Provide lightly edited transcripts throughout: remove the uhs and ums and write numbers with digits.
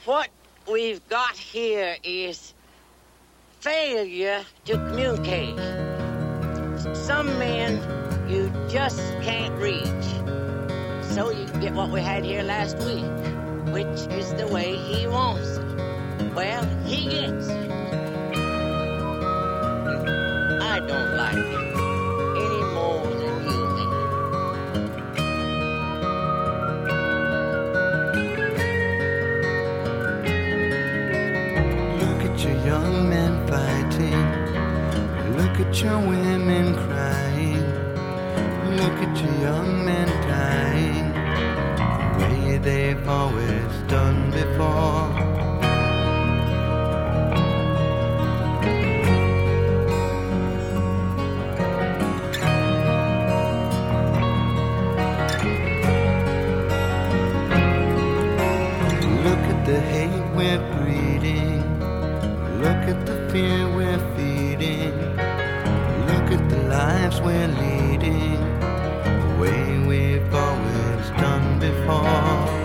What we've got here is failure to communicate. Some men you just can't reach. So you get what we had here last week, which is the way he wants it. Well, he gets it. I don't like it any more than you do. Look at your young men fighting. Look at your women crying. Look at your young men dying the way they've always done before. Look at the hate we're breeding. Look at the fear we're feeding. Look at the lives we're leading the way we've always done before.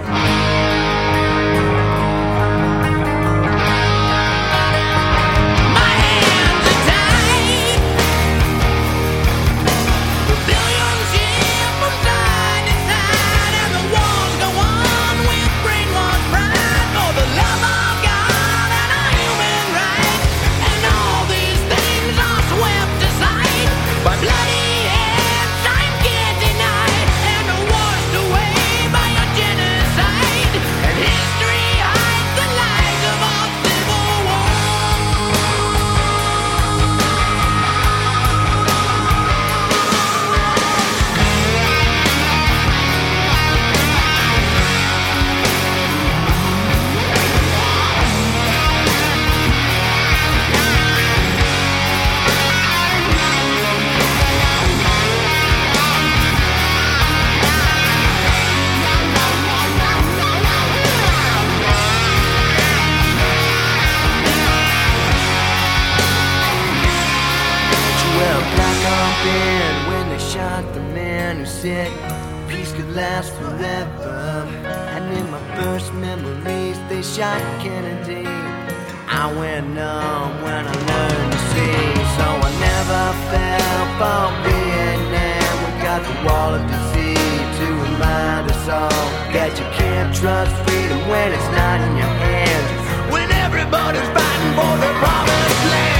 When they shot the man who said peace could last forever, and in my first memories they shot Kennedy. I went numb when I learned to see, so I never fell for Vietnam. We got the wall of disease to remind us all that you can't trust freedom when it's not in your hands, when everybody's fighting for the promised land.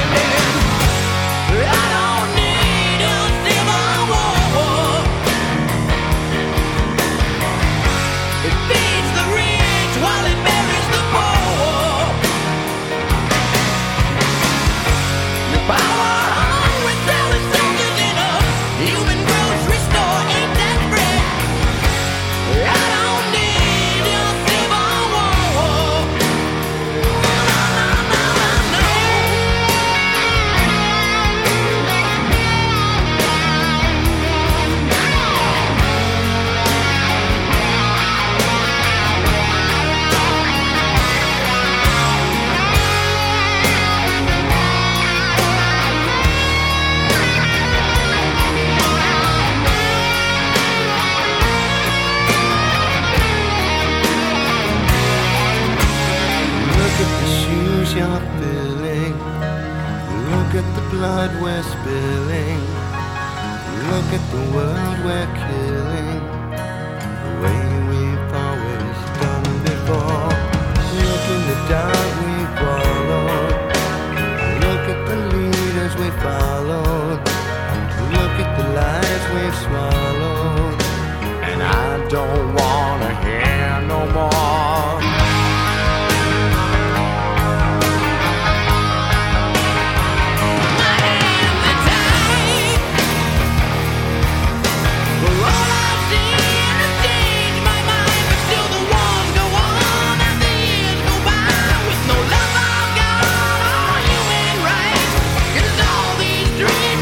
I don't need a civil war. It feeds the rich while it buries the poor. The power hungry selling soldiers in a human grocery store ain't that bread. I don't need a civil war. No. Look at the shoes you're filling. Look at the blood we're spilling. Look at the world we're killing the way we've always done before. Look in the dark we followed. Look at the leaders we followed. Look at the lies we've swallowed. And I don't wanna hear no more.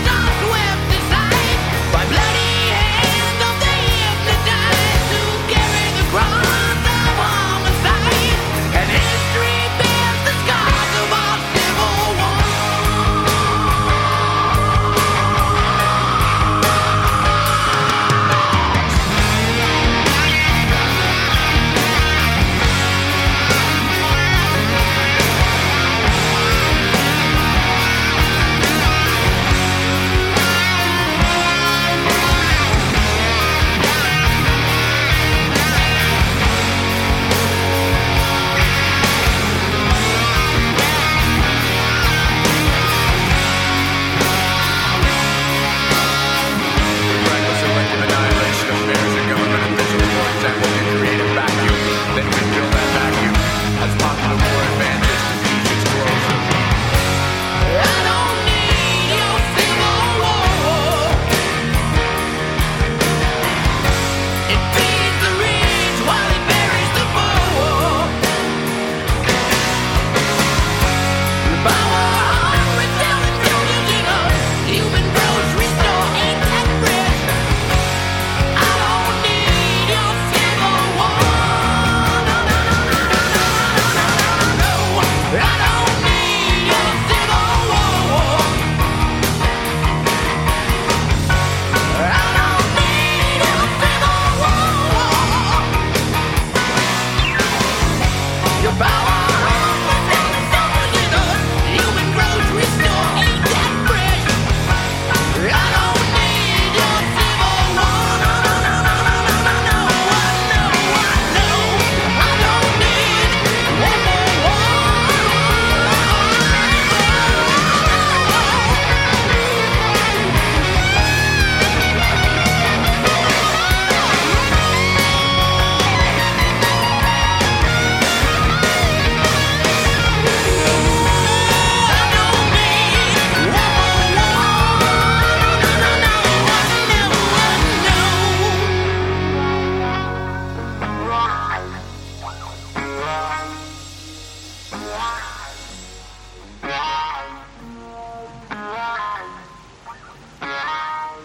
Together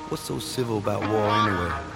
What's so civil about war anyway?